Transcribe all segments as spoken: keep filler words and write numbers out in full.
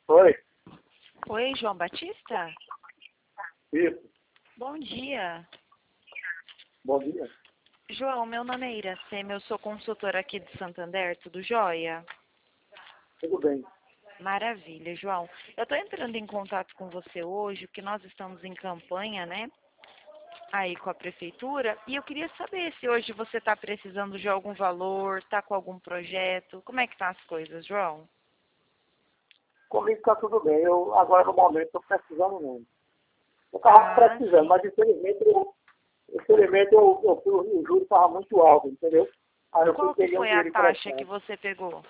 Oi, Oi, João Batista? isso. Bom dia. Bom dia. João, meu nome é Iracema, eu sou consultora aqui de Santander, tudo jóia? Tudo bem. Maravilha, João. Eu estou entrando em contato com você hoje, porque nós estamos em campanha, né? Aí com a prefeitura, e eu queria saber se hoje você está precisando de algum valor, está com algum projeto, como é que tá as coisas, João? Comigo está tudo bem. Eu agora no momento estou precisando não. Eu estava Ah, precisando, sim. mas infelizmente, eu, infelizmente eu, eu, fui- o juro estava muito alto, entendeu? Aí eu fui Qual que peguei um foi a dinheiro taxa que emprestado. você pegou?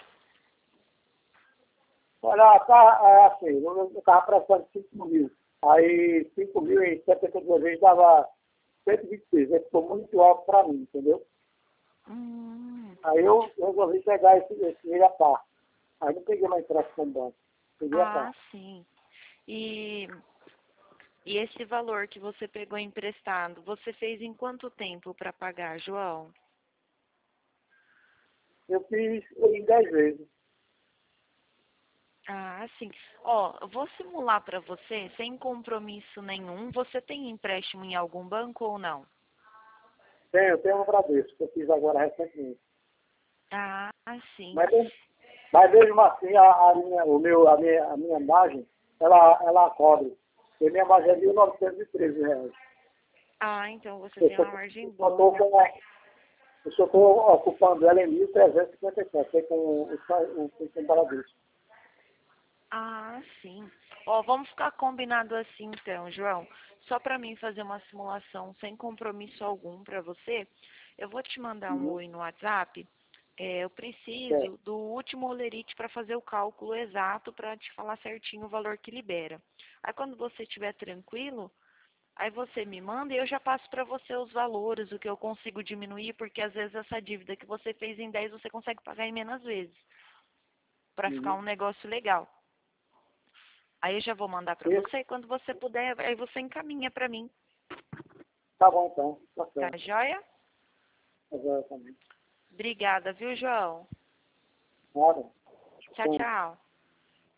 Olha, tá, é assim, eu estava prestando cinco mil. Aí cinco mil em setenta e duas vezes dava cento e vinte e seis. Aí ficou muito alto para mim, entendeu? Hum, Aí eu resolvi pegar esse, esse dinheiro à parte. Aí não peguei mais empréstimo com o banco. Peguei à ah, parte. sim. E E esse valor que você pegou emprestado, você fez em quanto tempo para pagar, João? Eu fiz em dez vezes. Ah, sim. Ó, eu vou simular para você, sem compromisso nenhum. Você tem empréstimo em algum banco ou não? Tenho, tenho um Bradesco, que eu fiz agora recentemente. Ah, sim. Mas, mas mesmo assim, a, a minha, o meu, a, minha, a minha margem, ela, ela cobre. E minha margem é mil novecentos e treze reais. Ah, então você Eu tem só uma margem estou com boa. a- eu só estou ocupando ela em mil trezentos e cinquenta e sete, que é com o, o, o, o Bradesco. Ah, sim. Ó, vamos ficar combinado assim então, João. Só para mim fazer uma simulação sem compromisso algum para você, eu vou te mandar um Uhum. oi no WhatsApp. É, eu É. preciso do último olerite para fazer o cálculo exato para te falar certinho o valor que libera. Aí quando você estiver tranquilo, aí você me manda e eu já passo para você os valores, o que eu consigo diminuir, porque às vezes essa dívida que você fez em dez você consegue pagar em menos vezes, para ficar Uhum. um negócio legal. Aí eu já vou mandar para Isso. você e quando você puder, aí você encaminha para mim. Tá bom então. Tá Tá certo. joia? Exatamente. Obrigada, viu, João? Nada. Tchau, tchau.